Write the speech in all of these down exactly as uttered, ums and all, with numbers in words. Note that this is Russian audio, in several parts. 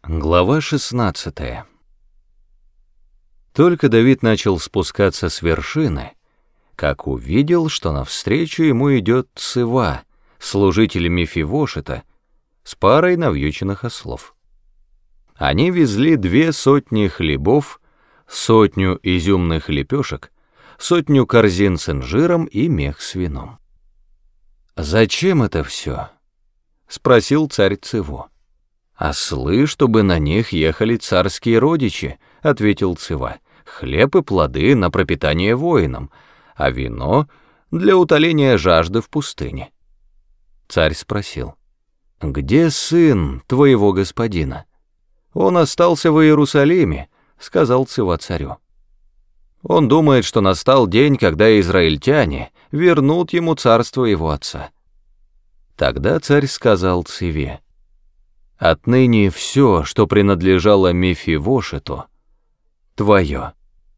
Глава шестнадцатая. Только Давид начал спускаться с вершины, как увидел, что навстречу ему идет Цива, служитель Мефивошета, с парой навьюченных ослов. Они везли две сотни хлебов, сотню изюмных лепешек, сотню корзин с инжиром и мех с вином. «Зачем это все?» — спросил царь Циву. «Ослы, чтобы на них ехали царские родичи», — ответил Цива. «Хлеб и плоды на пропитание воинам, а вино для утоления жажды в пустыне». Царь спросил: «Где сын твоего господина?» «Он остался в Иерусалиме», — сказал Цива царю. «Он думает, что настал день, когда израильтяне вернут ему царство его отца». Тогда царь сказал Циве: «Отныне все, что принадлежало Мефивошету, твое».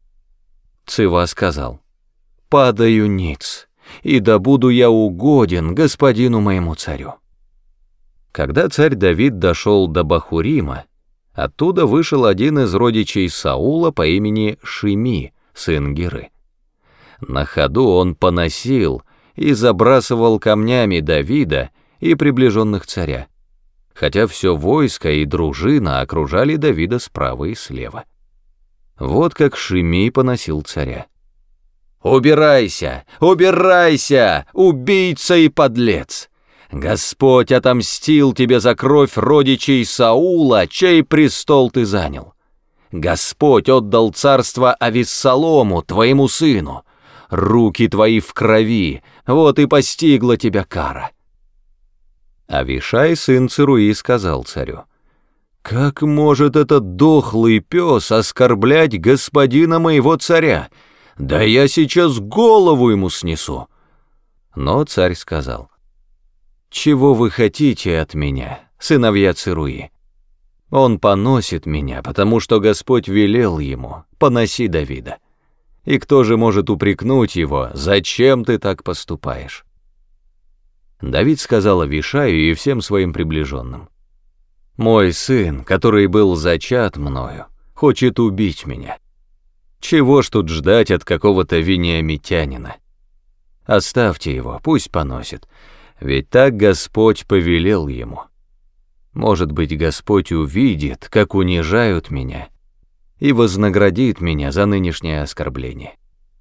Цива сказал: «Падаю ниц, и да буду я угоден господину моему царю». Когда царь Давид дошел до Бахурима, оттуда вышел один из родичей Саула по имени Шими, сын Геры. На ходу он поносил и забрасывал камнями Давида и приближенных царя, хотя все войско и дружина окружали Давида справа и слева. Вот как Шимей поносил царя: «Убирайся! Убирайся! Убийца и подлец! Господь отомстил тебе за кровь родичей Саула, чей престол ты занял. Господь отдал царство Авессалому, твоему сыну. Руки твои в крови, вот и постигла тебя кара». Авишай, сын Церуи, сказал царю: «Как может этот дохлый пес оскорблять господина моего царя? Да я сейчас голову ему снесу». Но царь сказал: «Чего вы хотите от меня, сыновья Церуи? Он поносит меня, потому что Господь велел ему: поноси Давида. И кто же может упрекнуть его: зачем ты так поступаешь?» Давид сказал Авишаю и всем своим приближенным: «Мой сын, который был зачат мною, хочет убить меня. Чего ж тут ждать от какого-то вениамитянина? Оставьте его, пусть поносит, ведь так Господь повелел ему. Может быть, Господь увидит, как унижают меня, и вознаградит меня за нынешнее оскорбление».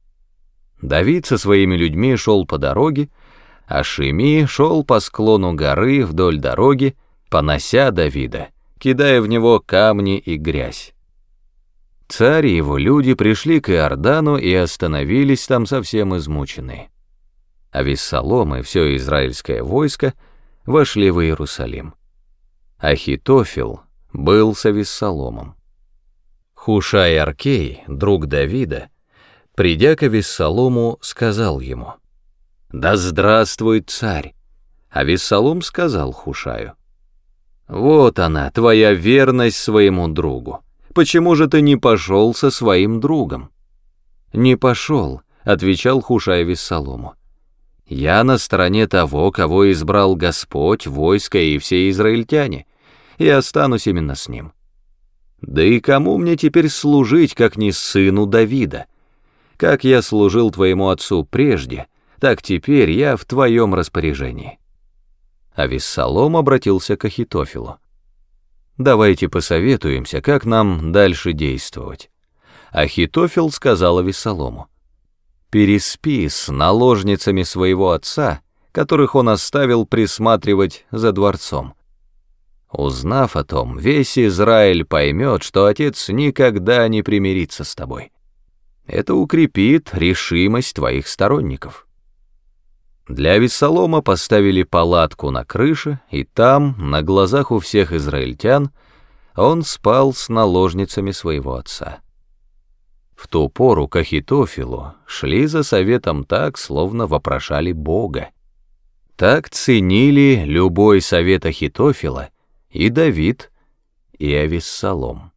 Давид со своими людьми шел по дороге, а Шими шел по склону горы вдоль дороги, понося Давида, кидая в него камни и грязь. Царь и его люди пришли к Иордану и остановились там совсем измученные. Авессалом и все израильское войско вошли в Иерусалим. Ахитофел был с Авессаломом. Хушай Аркей, друг Давида, придя к Авессалому, сказал ему: «Да здравствует царь!» Авессалом сказал Хушаю: «Вот она, твоя верность своему другу. Почему же ты не пошел со своим другом?» «Не пошел», — отвечал Хушай Авессалому. «Я на стороне того, кого избрал Господь, войско и все израильтяне, и останусь именно с ним. Да и кому мне теперь служить, как не сыну Давида? Как я служил твоему отцу прежде, так теперь я в твоем распоряжении». Авессалом обратился к Ахитофелу: «Давайте посоветуемся, как нам дальше действовать». Ахитофел сказал Авессалому: «Переспи с наложницами своего отца, которых он оставил присматривать за дворцом. Узнав о том, весь Израиль поймет, что отец никогда не примирится с тобой. Это укрепит решимость твоих сторонников». Для Авессалома поставили палатку на крыше, и там, на глазах у всех израильтян, он спал с наложницами своего отца. В ту пору к Ахитофелу шли за советом так, словно вопрошали Бога. Так ценили любой совет Ахитофела и Давид, и Авессалом.